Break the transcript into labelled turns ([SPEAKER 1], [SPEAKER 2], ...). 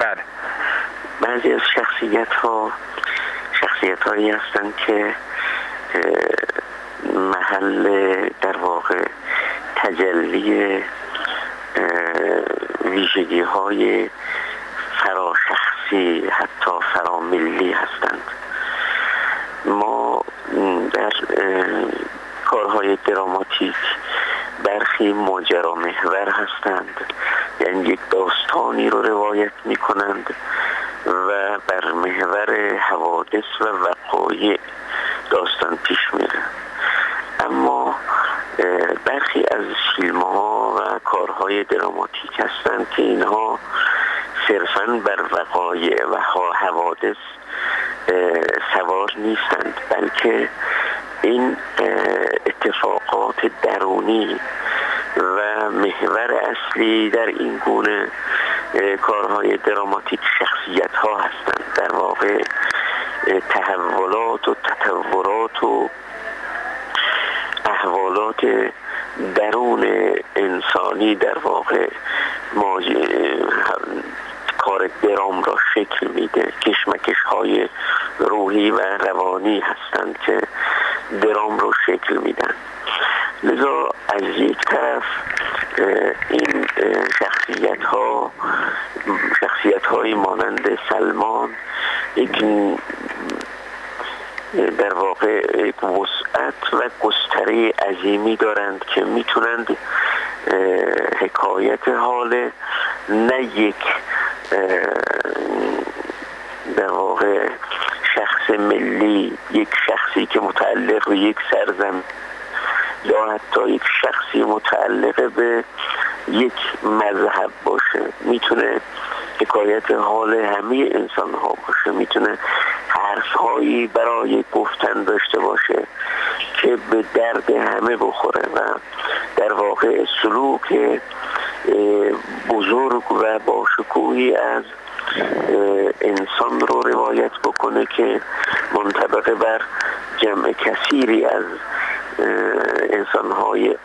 [SPEAKER 1] بله.
[SPEAKER 2] بعضی از شخصیت هایی هستند که محل در واقع تجلی ویژگی های فراشخصی حتی فراملی هستند. ما در کارهای دراماتیک برخی ماجرا محور هستند، یعنی یک داستانی رو روایت می کنند و بر محور حوادث و وقایع داستان پیش میره. اما برخی از فیلم‌ها و کارهای دراماتیک هستند که اینها صرفاً بر وقایع و حوادث سوار نیستند، بلکه این اتفاقات درونی و محور اصلی در این گونه کارهای دراماتیک شخصیت ها هستند. در واقع تحولات و تطورات و احوالات درون انسانی در واقع کار درام را شکل میده. کشمکش های روحی و روانی هستند که درام رو شکل میدن. لذا از یک طرف این شخصیت های مانند سلمان در واقع یک وسعت و گستره عظیمی دارند که میتونند حکایت حال نه یک در واقع شخص ملی، یک شخصی که متعلق به یک سرزمین یا حتی یک شخصی متعلق به یک مذهب باشه، میتونه حکایت حال همه انسان ها باشه، میتونه حرف هایی برای گفتن داشته باشه که به درد همه بخوره و در واقع سلوک بزرگ و باشکوهی از انسان رو روایت بکنه که منطبق بر جمع کثیری از انسان‌های